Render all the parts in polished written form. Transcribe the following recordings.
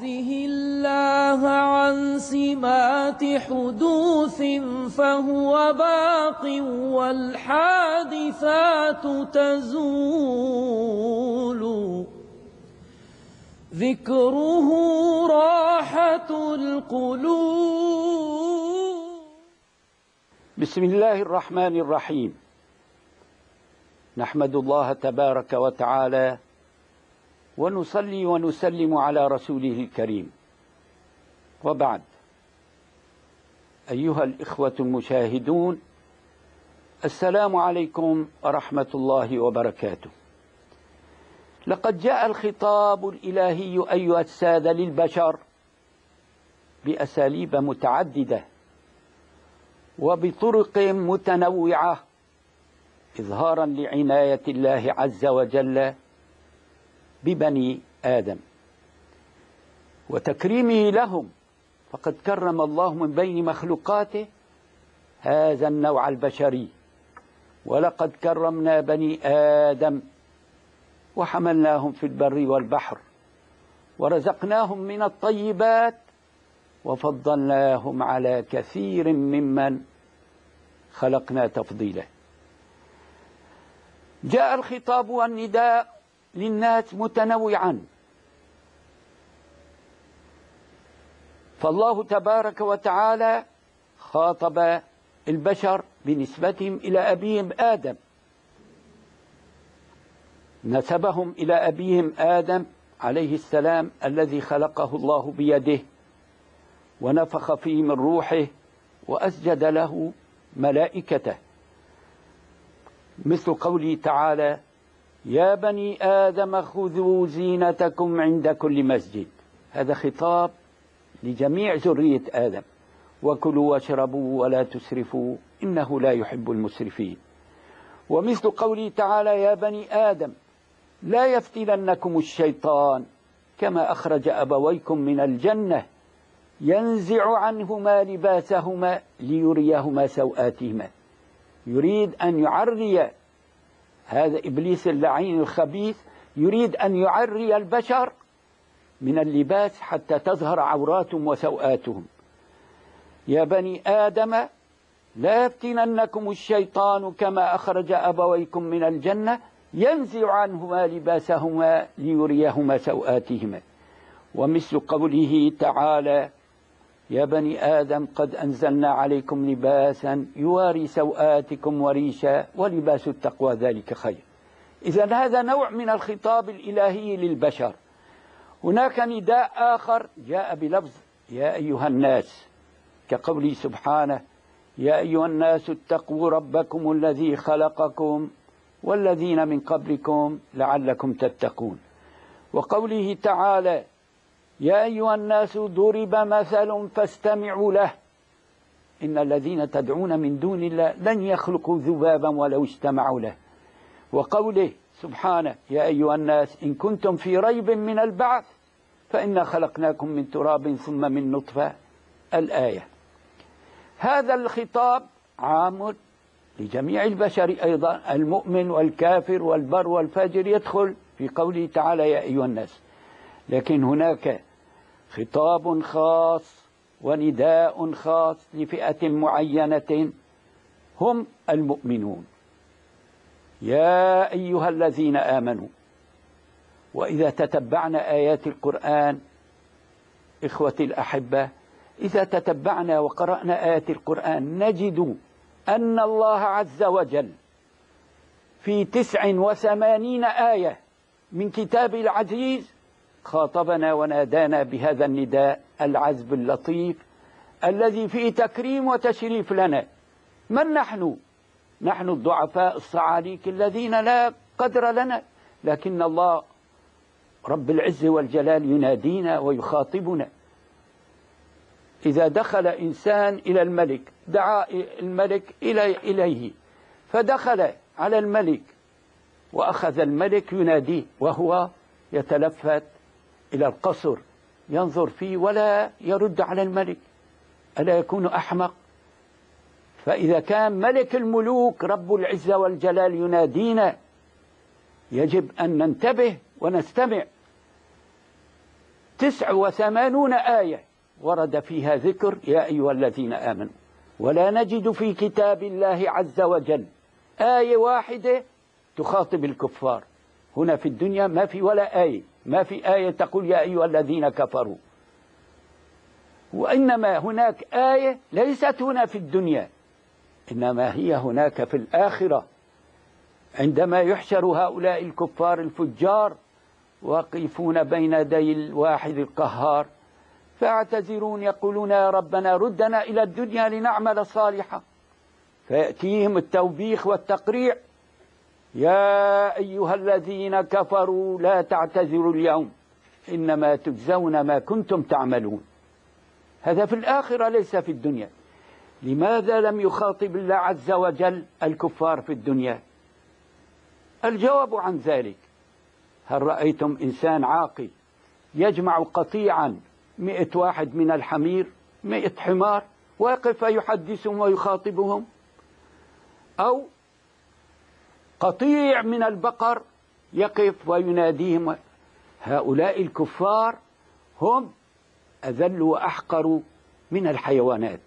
ينزه الله عن سمات حدوث فهو باق والحادثات تزول ذكره راحة القلوب. بسم الله الرحمن الرحيم. نحمد الله تبارك وتعالى ونصلي ونسلم على رسوله الكريم، وبعد. أيها الإخوة المشاهدون، السلام عليكم ورحمة الله وبركاته. لقد جاء الخطاب الإلهي أيها السادة للبشر بأساليب متعددة وبطرق متنوعة إظهارا لعناية الله عز وجل ببني آدم وتكريمه لهم، فقد كرم الله من بين مخلوقاته هذا النوع البشري. ولقد كرمنا بني آدم وحملناهم في البر والبحر ورزقناهم من الطيبات وفضلناهم على كثير ممن خلقنا تفضيلا. جاء الخطاب والنداء للناس متنوعا، فالله تبارك وتعالى خاطب البشر بنسبتهم إلى أبيهم آدم، نسبهم إلى أبيهم آدم عليه السلام الذي خلقه الله بيده ونفخ فيه من روحه وأسجد له ملائكته، مثل قوله تعالى: يا بني آدم خذوا زينتكم عند كل مسجد. هذا خطاب لجميع ذرية آدم: وكلوا واشربوا ولا تسرفوا إنه لا يحب المسرفين. ومثل قوله تعالى: يا بني آدم لا يفتننكم الشيطان كما أخرج أبويكم من الجنة ينزع عنهما لباسهما ليريهما سوآتهما. يريد أن يعري، هذا إبليس اللعين الخبيث يريد أن يعري البشر من اللباس حتى تظهر عوراتهم وسوآتهم. يا بني آدم لا يفتننكم الشيطان كما أخرج أبويكم من الجنة ينزع عنهما لباسهما ليريهما سوآتهما. ومثل قوله تعالى: يا بني آدم قد أنزلنا عليكم لباسا يواري سوآتكم وريشا ولباس التقوى ذلك خير. إذن هذا نوع من الخطاب الإلهي للبشر. هناك نداء آخر جاء بلفظ يا أيها الناس، كقوله سبحانه: يا أيها الناس اتقوا ربكم الذي خلقكم والذين من قبلكم لعلكم تتقون. وقوله تعالى: يا أيها الناس ضرب مثل فاستمعوا له إن الذين تدعون من دون الله لن يخلقوا ذبابا ولو اجتمعوا له. وقوله سبحانه: يا أيها الناس إن كنتم في ريب من البعث فإنا خلقناكم من تراب ثم من نطفة. الآية. هذا الخطاب عام لجميع البشر أيضا، المؤمن والكافر والبر والفاجر يدخل في قوله تعالى يا أيها الناس. لكن هناك خطاب خاص ونداء خاص لفئة معينة هم المؤمنون: يا أيها الذين آمنوا. وإذا تتبعنا آيات القرآن إخوتي الأحبة، إذا تتبعنا وقرأنا آيات القرآن نجد أن الله عز وجل في 89 آية من كتابه العزيز خاطبنا ونادانا بهذا النداء العذب اللطيف الذي فيه تكريم وتشريف لنا. من نحن؟ نحن الضعفاء الصعاليك الذين لا قدر لنا، لكن الله رب العزة والجلال ينادينا ويخاطبنا. إذا دخل إنسان إلى الملك دعا الملك إليه، فدخل على الملك وأخذ الملك يناديه وهو يتلفت إلى القصر ينظر فيه ولا يرد على الملك، ألا يكون أحمق؟ فإذا كان ملك الملوك رب العزة والجلال ينادينا يجب أن ننتبه ونستمع. 89 آية ورد فيها ذكر يا أيها الذين آمنوا، ولا نجد في كتاب الله عز وجل آية واحدة تخاطب الكفار. هنا في الدنيا ما في ولا آية، ما في آية تقول يا أيها الذين كفروا، وإنما هناك آية ليست هنا في الدنيا، إنما هي هناك في الآخرة، عندما يحشر هؤلاء الكفار الفجار واقفون بين يدي الواحد القهار فيعتذرون يقولون يا ربنا ردنا إلى الدنيا لنعمل صالحا، فيأتيهم التوبيخ والتقريع يا أيها الذين كفروا لا تعتذروا اليوم إنما تجزون ما كنتم تعملون. هذا في الآخرة ليس في الدنيا. لماذا لم يخاطب الله عز وجل الكفار في الدنيا؟ الجواب عن ذلك: هل رأيتم إنسان عاقل يجمع قطيعا 100 واحد من الحمير 100 حمار ويقف يحدثهم ويخاطبهم؟ أو قطيع من البقر يقف ويناديهم؟ هؤلاء الكفار هم أذل وأحقر من الحيوانات.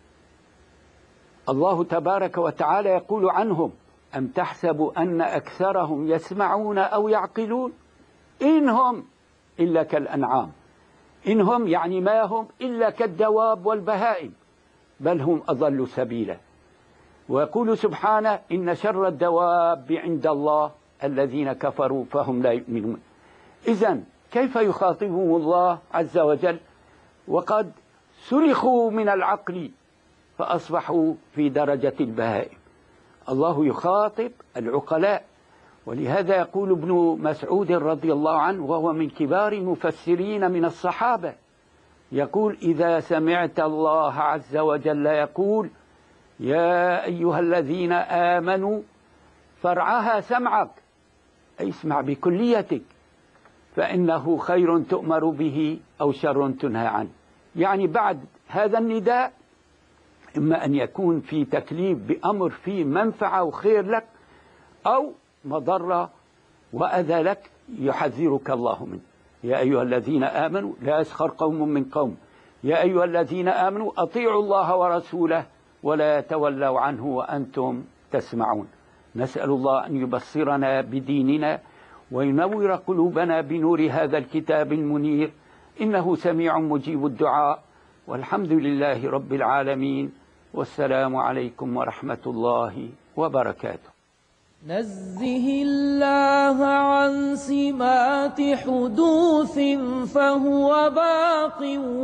الله تبارك وتعالى يقول عنهم: أم تحسب أن أكثرهم يسمعون أو يعقلون إن هم إلا كالأنعام، إن هم يعني ما هم إلا كالدواب والبهائم بل هم أضل سبيلا. ويقول سبحانه: إن شر الدواب عند الله الذين كفروا فهم لا يؤمنون. إذن كيف يخاطبهم الله عز وجل وقد سلخوا من العقل فأصبحوا في درجة البهائم؟ الله يخاطب العقلاء. ولهذا يقول ابن مسعود رضي الله عنه وهو من كبار المفسرين من الصحابة، يقول: إذا سمعت الله عز وجل يقول يا أيها الذين آمنوا فارعها سمعك، أي اسمع بكليتك، فإنه خير تؤمر به أو شر تنهى عنه. يعني بعد هذا النداء إما أن يكون في تكليف بأمر فيه منفعة وخير لك أو مضرة وأذى لك يحذرك الله منه. يا أيها الذين آمنوا لا يسخر قوم من قوم، يا أيها الذين آمنوا أطيعوا الله ورسوله ولا تولوا عنه وأنتم تسمعون. نسأل الله أن يبصرنا بديننا وينور قلوبنا بنور هذا الكتاب المنير، إنه سميع مجيب الدعاء. والحمد لله رب العالمين، والسلام عليكم ورحمة الله وبركاته. نزه الله عن سمات حدوث فهو باق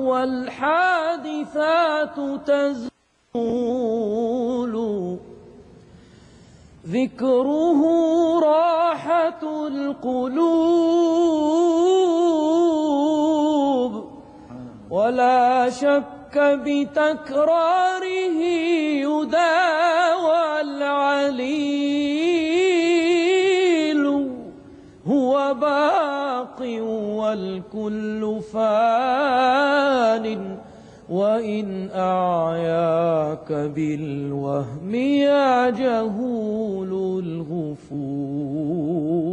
والحادثات تزول، ذكره راحة القلوب ولا شك بتكراره يداوى العليل، هو باق والكل فان وإن أعياك بالوهم يا جهول الغفور.